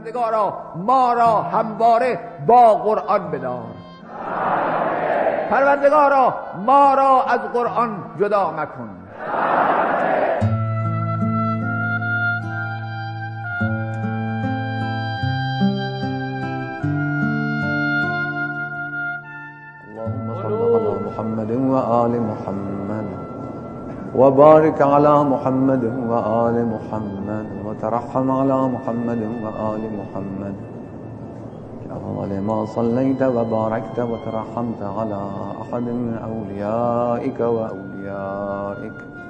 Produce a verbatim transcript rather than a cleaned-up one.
پروردگارا ما را همواره با قرآن بدار. پروردگارا ما را از قرآن جدا مکن. محمد وآل محمد وبارك على محمد وآل محمد وترحم على محمد وآل محمد كما ما صليت وباركت وترحمت على أحد من أوليائك وأوليائك